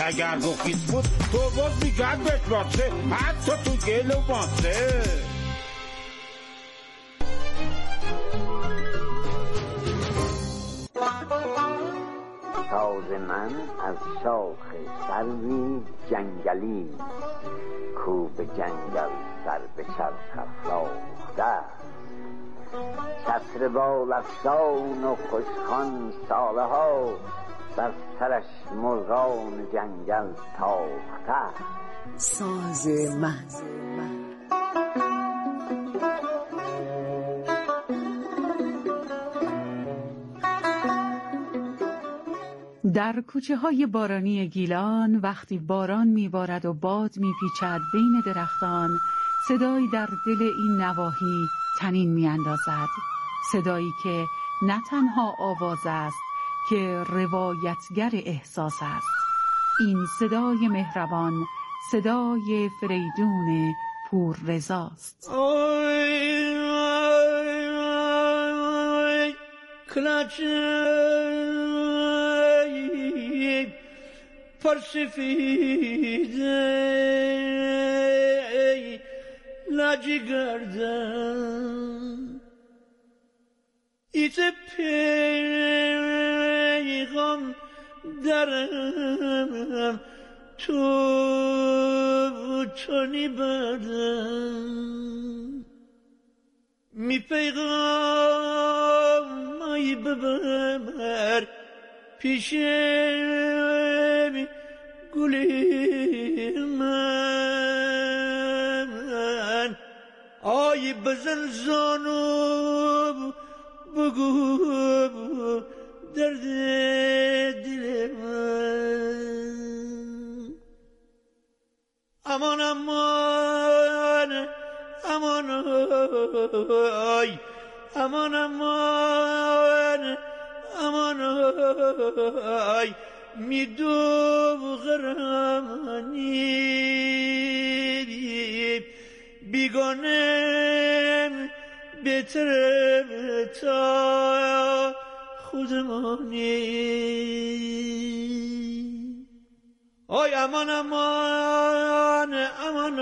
اگر بخیز بود تو باز میگرد بشباسه حتی تو گل و باسه. ساز من از شاخ سروی جنگلی کو به جنگل سر به چرخ افراخته، چتر بال افسان و خوشخوان ساله ها بر سرش مرغان جنگل تاخته. ساز من در کوچه های بارانی گیلان وقتی باران میبارد و باد میپیچد بین درختان، صدایی در دل این نواحی طنین میاندازد. صدایی که نه تنها آواز است که روایتگر احساس است. این صدای مهربان، صدای فریدون پوررضاست. پرسفیده نجگردم ایت پیغام درم تو نیبردم می پیغام ای ببر پیشم گلی من، آی بزن زانو بگو درد دل من. امان امان امان آی امان امان امان آی میدو غرامانی بیگانه بهتر تا خودمانی. آی امان امان امان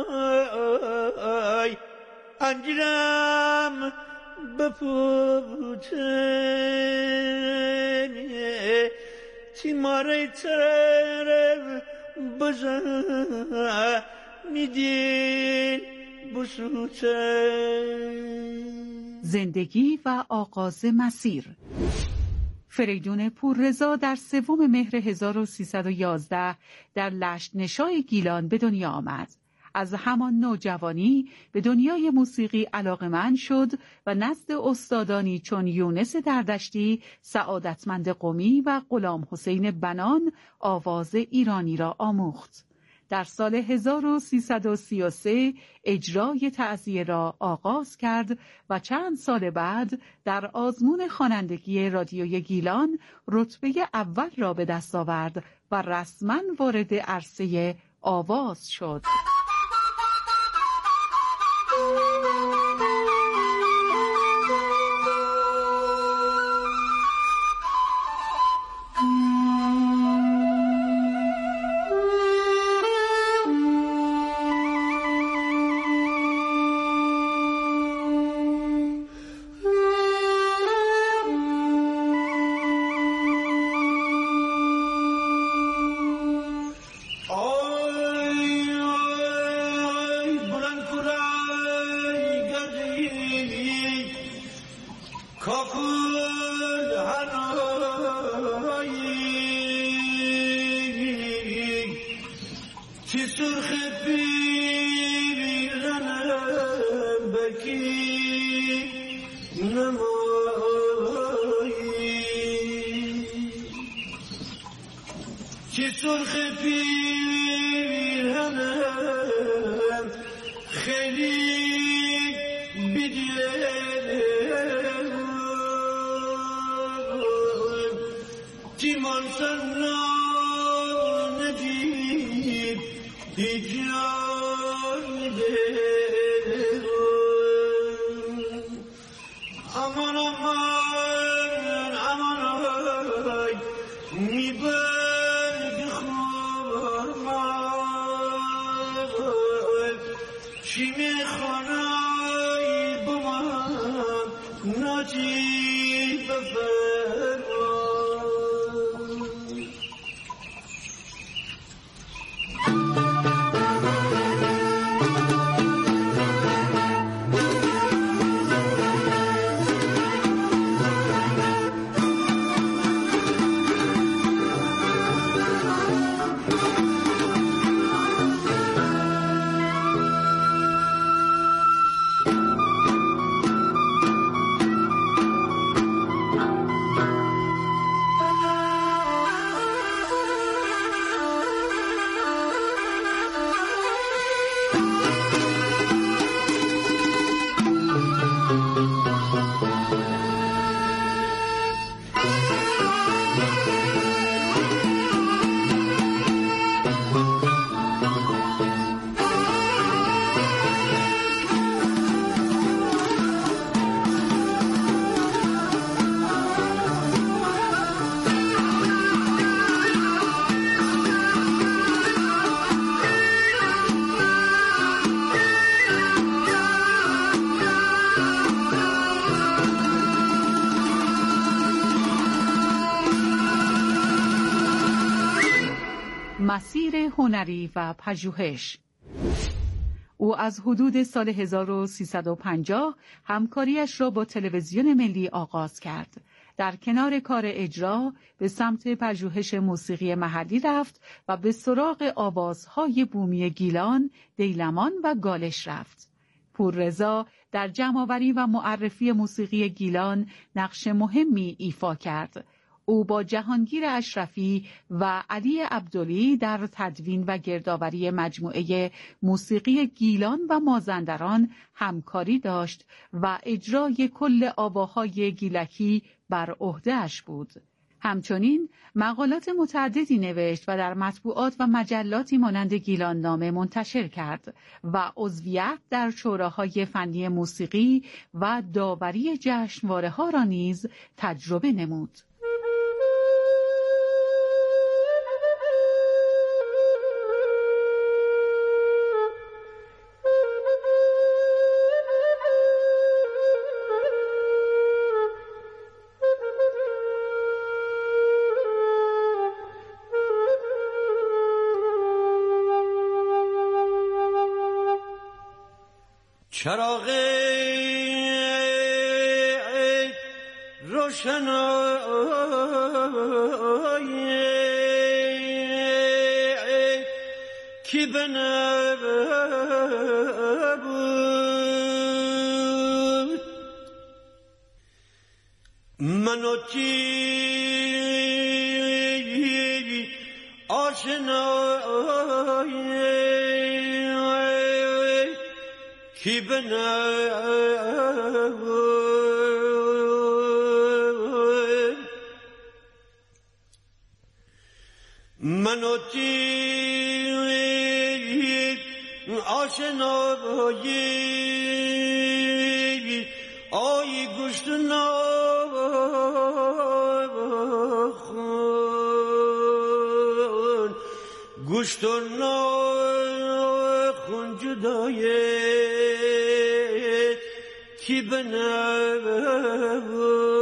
آی انجیرم بپوتنه تیماره تر بزن میدین بسوتن. زندگی و آغاز مسیر. فریدون پوررضا در 3 مهر 1311 در لشت‌نشای گیلان به دنیا آمد. از همان نوجوانی به دنیای موسیقی علاقه‌مند شد و نزد استادانی چون یونس دردشتی، سعادتمند قمی و غلام حسین بنان آواز ایرانی را آموخت. در سال 1333 اجرای تعزیه را آغاز کرد و چند سال بعد در آزمون خوانندگی رادیوی گیلان رتبه اول را به دست آورد و رسما وارد عرصه آواز شد. می برگ خود چی میخوای با من ناجی بفرما. مسیر هنری و پژوهش. او از حدود سال 1350 همکاریش را با تلویزیون ملی آغاز کرد. در کنار کار اجرا به سمت پژوهش موسیقی محلی رفت و به سراغ آوازهای بومی گیلان، دیلمان و گالش رفت. پوررضا در جمع‌آوری و معرفی موسیقی گیلان نقش مهمی ایفا کرد. او با جهانگیر اشرفی و علی عبدلی در تدوین و گردآوری مجموعه موسیقی گیلان و مازندران همکاری داشت و اجرای کل آواهای گیلکی بر عهده‌اش بود. همچنین مقالات متعددی نوشت و در مطبوعات و مجلاتی مانند گیلان نامه منتشر کرد و عضویت در شوراهای فنی موسیقی و داوری جشنواره‌ها را نیز تجربه نمود. چراغ روشنایی کی بنبود منو کی آشنایی کی بنبود منو کی آشنایی آی گوشت نخون گوشت نخون جدای کی بنبود.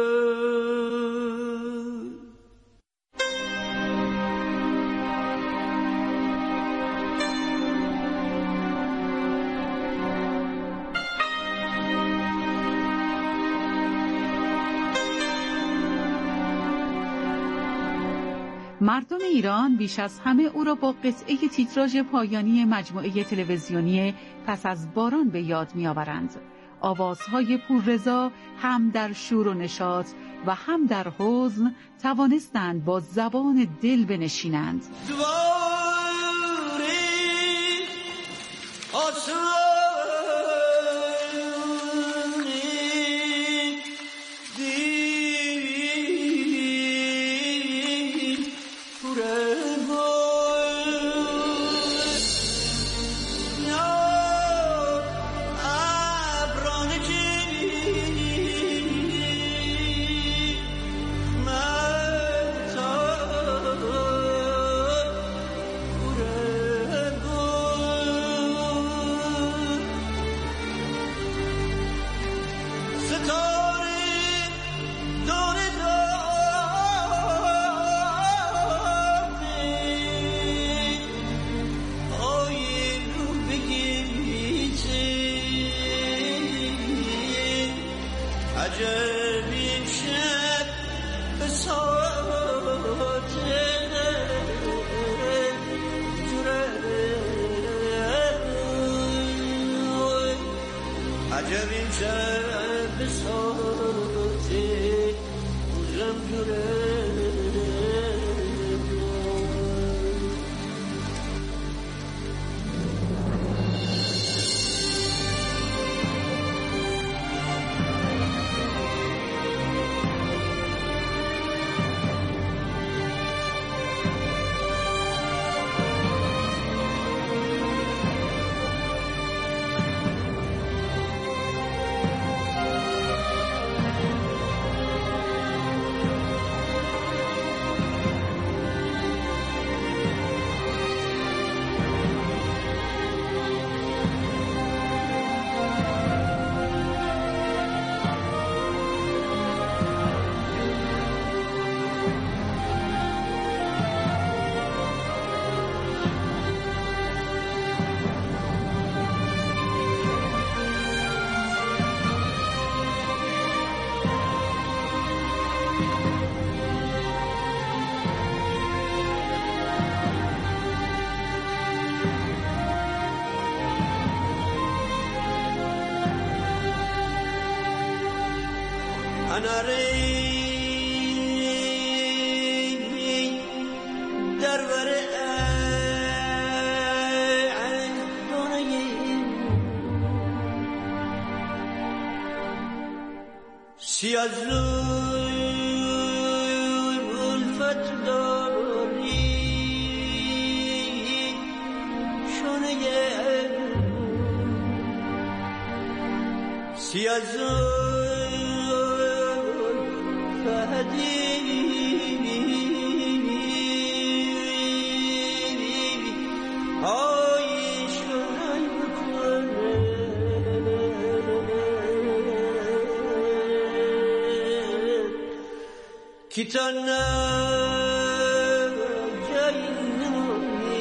مردم ایران بیش از همه او را با قطعه تیتراژ پایانی مجموعه تلویزیونی پس از باران به یاد می‌آورند. آوازهای پوررضا هم در شور و نشاط و هم در حزن توانستند با زبان دل بنشینند. عجب این شب بساته روزم جوره kitana jayni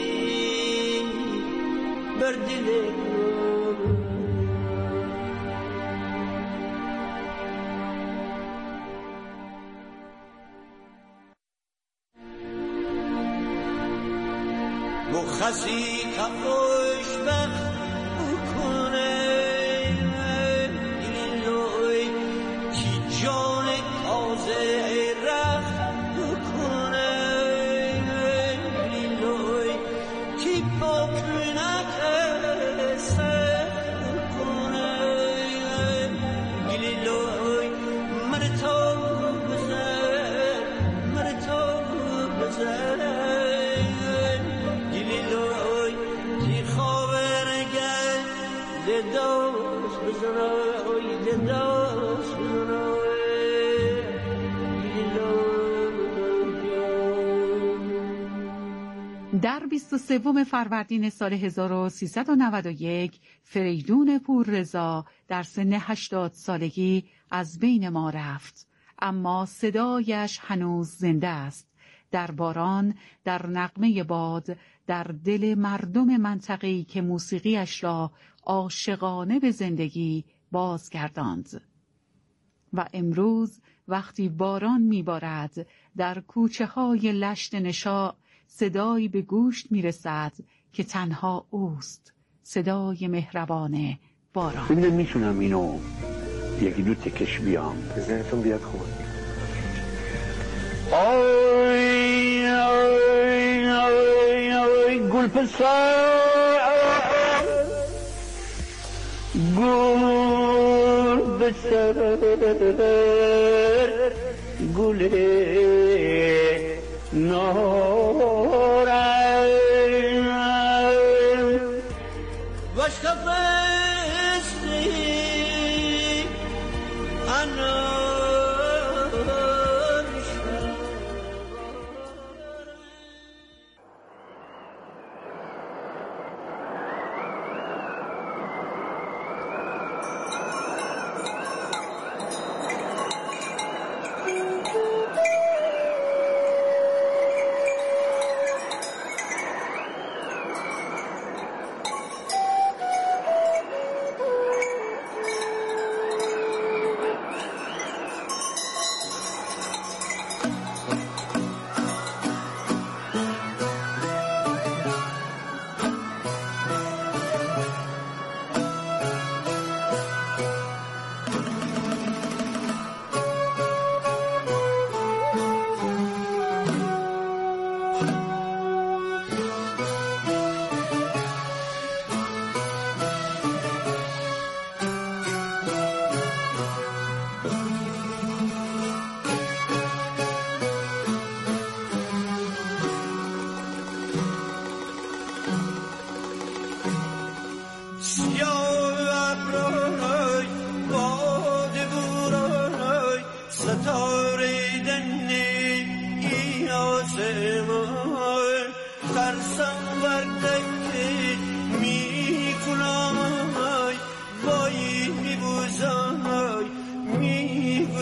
berdile mukhasi ka خوشبخت کنه ایلوی کی جان تازه رخت کنه ایلوی کی پاک نکسه کنه ایلوی مرتو بزر مرتو بزر در 23 فروردین سال 1391 فریدون پوررضا در سن 80 سالگی از بین ما رفت، اما صدایش هنوز زنده است. در باران، در نغمه باد، در دل مردم منطقه‌ای که موسیقیش را عاشقانه به زندگی بازگرداند. و امروز وقتی باران میبارد در کوچه های لشت نشاء، صدایی به گوش میرسد که تنها اوست، صدای مهربان باران. ببینم میتونم اینو یکی دو تکش بیام. بزنتون بیاد خوب. آی آی آی آی گل پسر گل پسر گل نارنج واشکافستی انا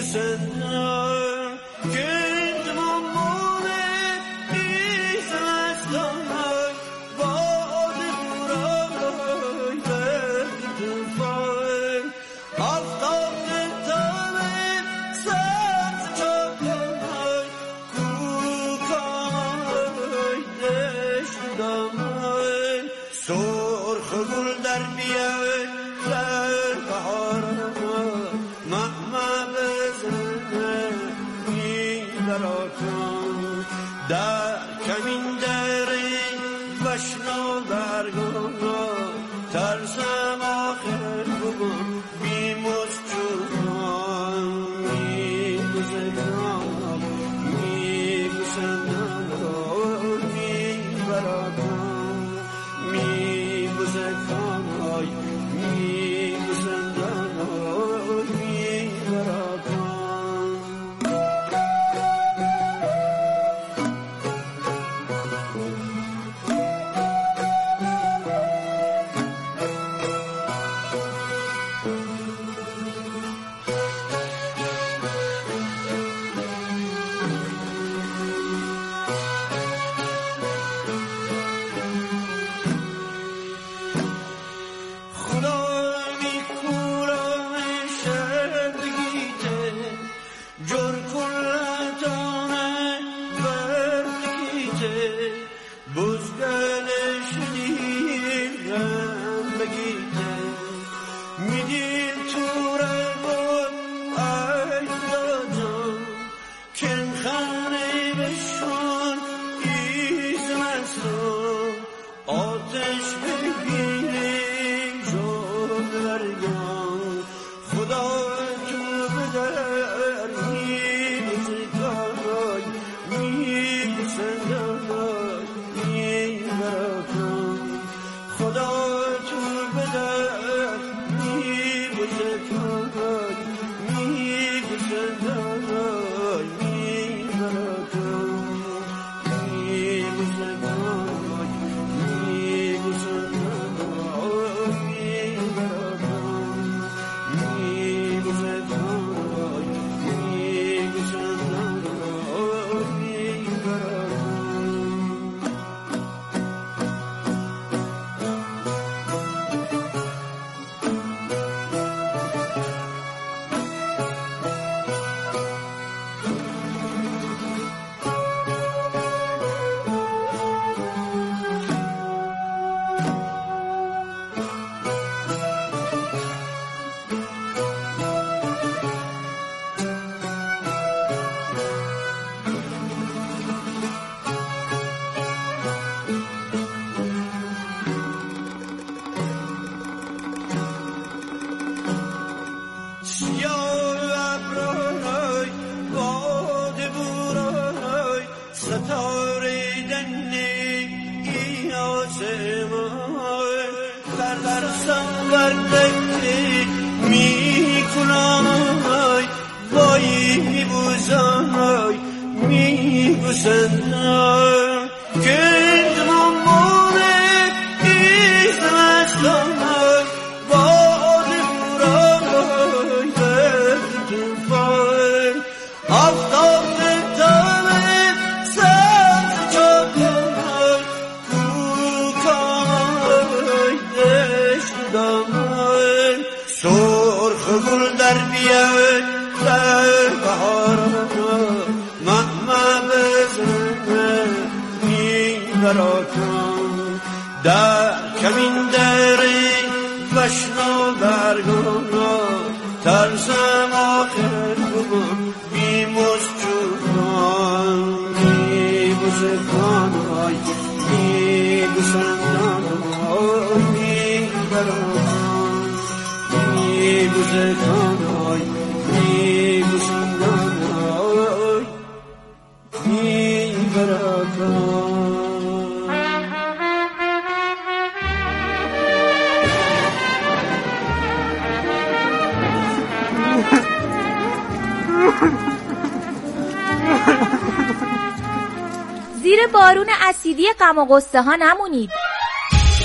زیر بارون اسیدی غم و غصه ها نمونید.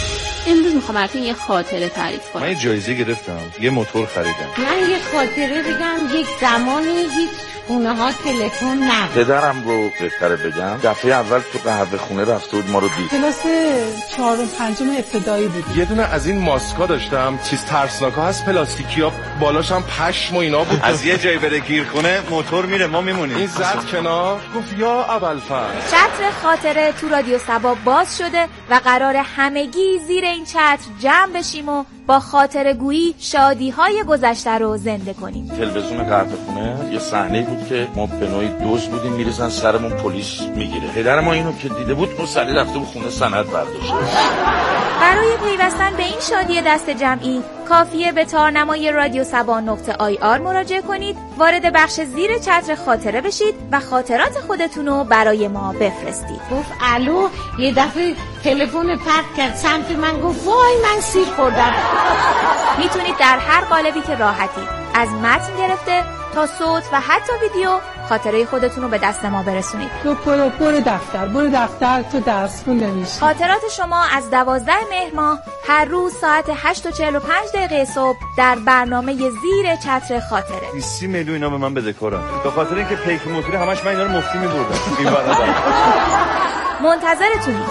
امروز میخوام براتون یه خاطره تعریف کنم. من یه جایزه گرفتم، یه موتور خریدم. من یه خاطره بگم. یک زمانی هیچ خونه ها تلفن نبود. پدرم رو بهتره بگم دفعه اول تو قهوه خونه رفته بود ما رو دید. کلاس 4 و 5 ابتدایی بود. یه دونه از این ماسکا داشتم، چیز ترسناکا هست، پلاستیکیا، بالاش هم پشم و اینا بود. از یه جای بره گیر کنه موتور میره، ما میمونیم. این زد کنار گفت یا ابوالفضل. چتر خاطره تو رادیو صبا باز شده و قرار همگی زیر این چتر جمع بشیم و با خاطره گویی شادی‌های گذشته رو زنده کنیم. تلویزیون قهوه خونه یه صحنه بود که ما به نوعی دوز بودیم میریزن سرمون، پلیس میگیره. پدر ما اینو که دیده بود مصلی رفته بود خونه سند برداشته. برای پیوستن به این شادی دست جمعی کافیه به تارنمای رادیو صبا.ir مراجعه کنید، وارد بخش زیر چتر خاطره بشید و خاطرات خودتون رو برای ما بفرستید. گفت الو، یه دفعه تلفن پرت کرد سمت من، گفت وای من سیر خوردم. میتونید در هر قالبی که راحتید، از متن گرفته تا صوت و حتی ویدیو، خاطره خودتون رو به دست ما برسونید. تو برو دفتر تو درس خون نمیشی. خاطرات شما از 12 مهر ماه هر روز ساعت 8:45 صبح در برنامه زیر چتر خاطره. 20 میلیون اینا به من بدهکارن به خاطر اینکه پیک موتوری همش من اینا رو مفتی می‌بردم. این برادر منتظرتونیم.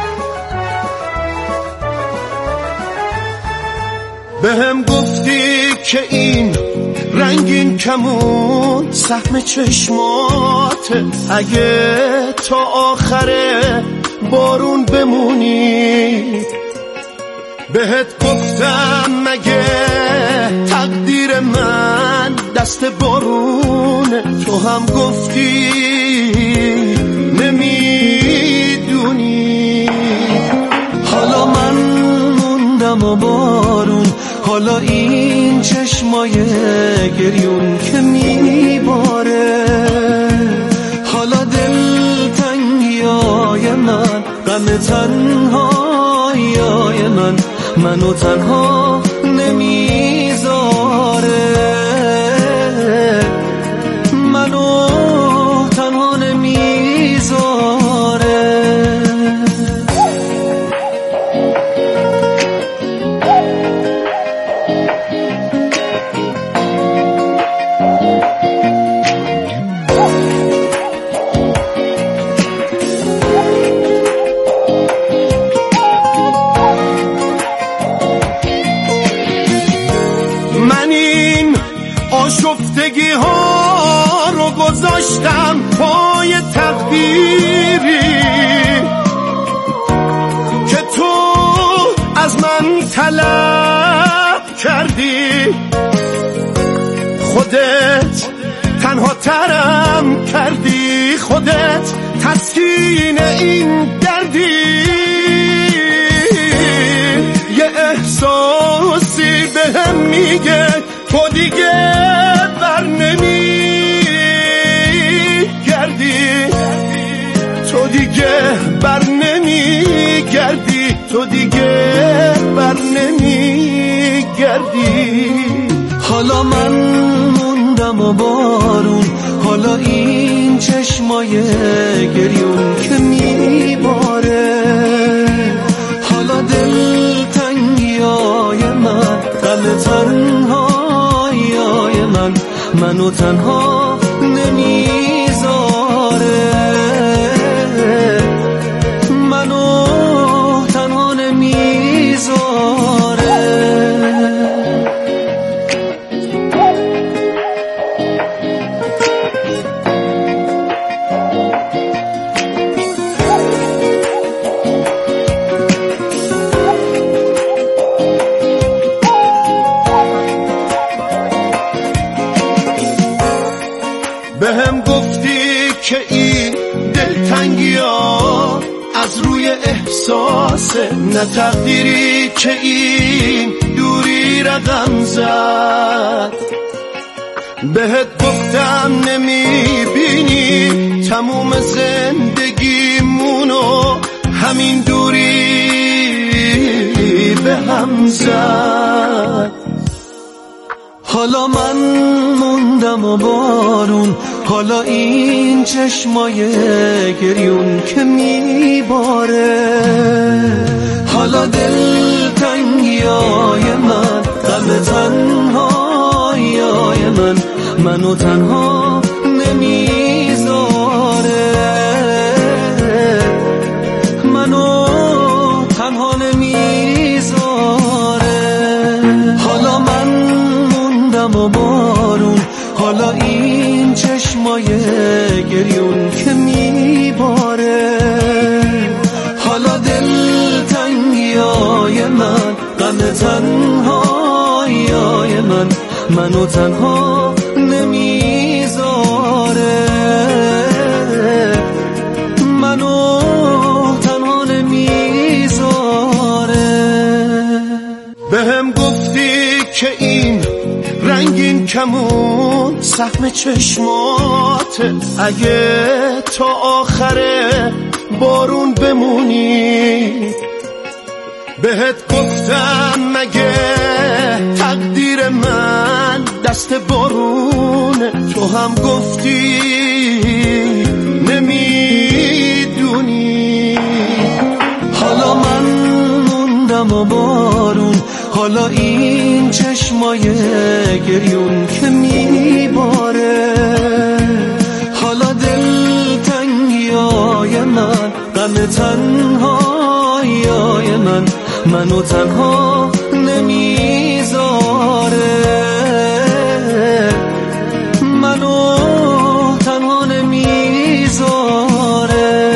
بهم گفتی که این رنگین کمون سهم چشماته، اگه تا آخر بارون بمونی. بهت گفتم مگه تقدیر من دست بارونه، تو هم گفتی نمیدونی. حالا من موندم و بارون، حالا این چشمای گریون که میباره، حالا دلتنگیای من، غم تنهاییای من، منو تنها نمیذاره، منو تنها نمیذاره. آشفتگی ها رو گذاشتم پای تقدیری که تو از من طلب کردی. خودت تنها ترم کردی، خودت تسکین این دردی. یه احساسی بهم میگه تو دیگه بر نمیگردی، تو دیگه بر نمیگردی، تو دیگه بر نمیگردی. حالا من موندم و بارون، حالا این چشمای گریون که میباره، حالا دلتنگیای من، غم تنهاییای من، منو تنها نمیذاره، منو تنها نمیذاره. بهم گفتی که این دلتنگی ها از روی احساسه، نه تقدیری که این دوری رقم زد. بهت گفتم نمیبینی تموم زندگیمونو همین دوری به هم زد. حالا من موندم و بارون، حالا این چشمای گریون که میباره، حالا دل منو تنها نمیذاره، منو تنها نمیذاره. حالا من موندم و بارون، حالا این چشمای گریون که میباره، حالا دلتنگیای من، غم تنهاییای من، منو تنها نمیذاره، منو تنها نمیذاره. بهم گفتی که این رنگین کمون سهم چشماته، اگه تا آخر بارون بمونی. بهت گفتم مگه تقدیر من دست بارونه، تو هم گفتی نمیدونی. حالا من موندم و بارون، حالا این چشمای گریون که میباره، حالا دلتنگیای من، غم تنهاییای من، منو تنها نمیذاره، منو تنها نمیذاره.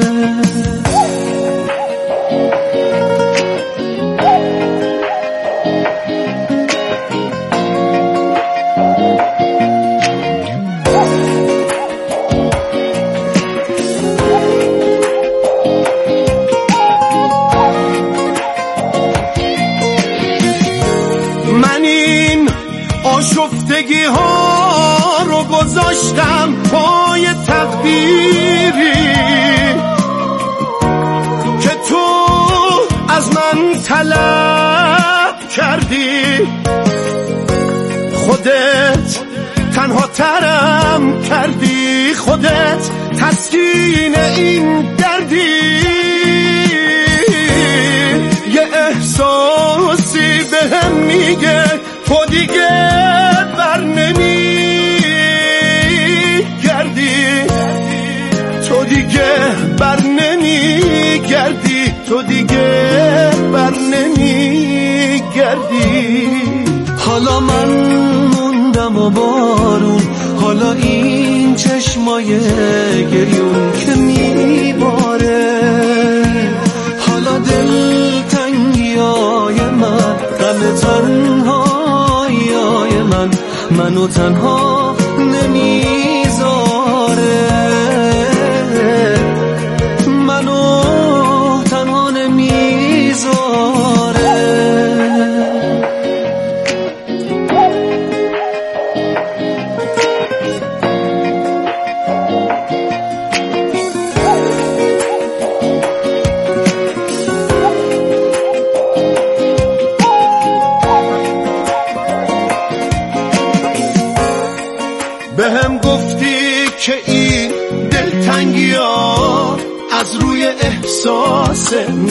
آشفتگی ها رو گذاشتم پای تقدیری که تو از من طلب کردی. خودت تنها ترم کردی، خودت تسکین این دردی. یه احساسی بهم میگه تو دیگه بر نمیگردی، تو دیگه بر نمیگردی، تو دیگه بر نمیگردی. حالا من موندم و بارون، حالا این چشمای گریون که میباره، حالا دلتنگیای من، غم تنهاییای من، منو تنها نمیذاره، منو تنها نمیذاره. بهم گفتی که این دلتنگی ها از روی احساسه